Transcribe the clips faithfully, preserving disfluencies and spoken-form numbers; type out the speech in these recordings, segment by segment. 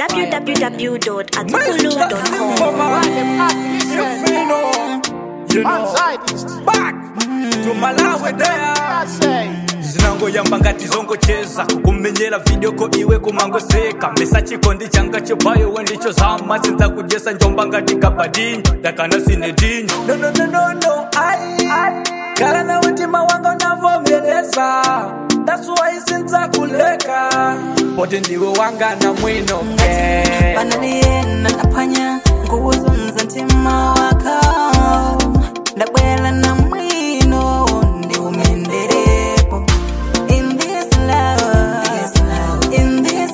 w w w dot atukulu dot com. You know, back to Malawi there. Zinango yamba ngati zongo cheza kukumenyera video ko iwe kumangoseka mesa chikondi changa chipayo wendicho zama sinza kujesa njomba ngati kabadini dakana sinedini no no no no no ai kala na wetima wanga unavomeleza that's why sinza kuleka pote ndiwe wanga na mwino ke banaliena napanya nguzo nzantima waka ndabwela na mwino ndi umenderepo in this love in this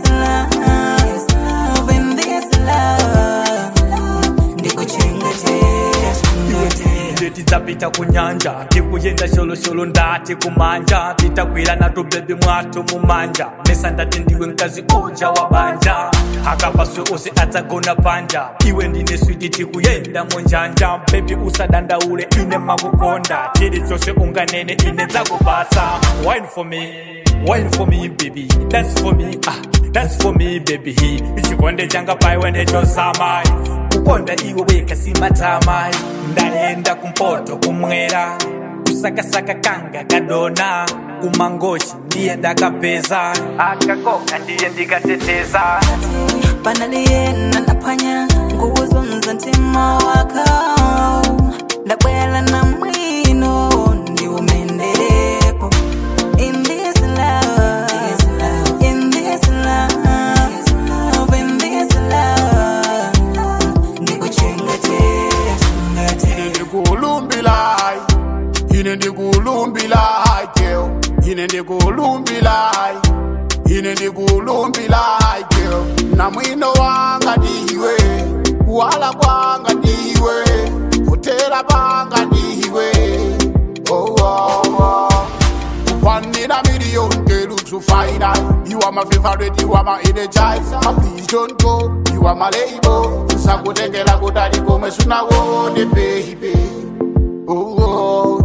love in this love ndikuchengetera ndeti dzapita kunyanja tikuyenda sholosolo ndati kumanja titakwira nato bebi mwatu mumanja mesa ndati ndiwe mkazi uja wa banja akapaswe ose adzagona panja iwe ndine switi tikuyenda monjanja bebi usadandaule ine makukonda tiri dzose unganene ine dzakubasa wine for me wine for me baby dance for me ah dance for me baby ichikonde changa pai wende chosamai kukonda iwe weka simatamai ndaenda kumpoto kumwera kusakasaka kanga kadona kumangochi ndiye ndakapeza akakoka ndiye ndikateteza banaliena napanya nguzo nzantima waka ndabwela na mwino ndi umenderepo in this love in this love in this love ndikuchengetera ndikulumbila ine ndikulumbila girl ine ndikulumbila ine ndikulumbila girl na mwino wanga ndiwe kuwala kwanga ndiwe kutera panga ndiwe oh oh oh one in a million girl to find out you are my favorite you are my energizer please don't go you are my label sakutekela kutali komwe sunawone baby oh oh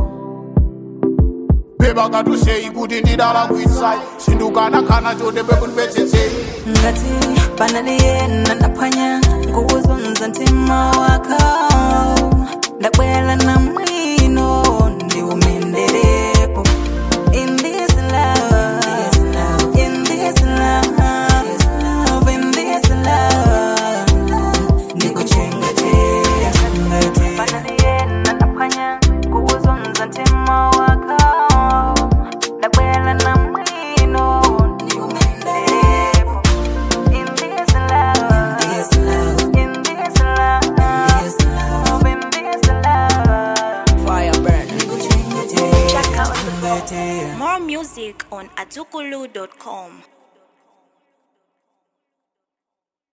beba katusei kuti ndidala kuitsai sindukana kana chode bekunipetsetsei ngati banaliena napanya nguzo nzantima waka ndabwela na mwino ndi umenderepo in this love in this love in this love ndikuchengetera banaliena napanya nguzo nzantima waka ndabwela na mwino ndi umenderepo in this love in this love in this love fire burn Check out more music on atukulu dot com.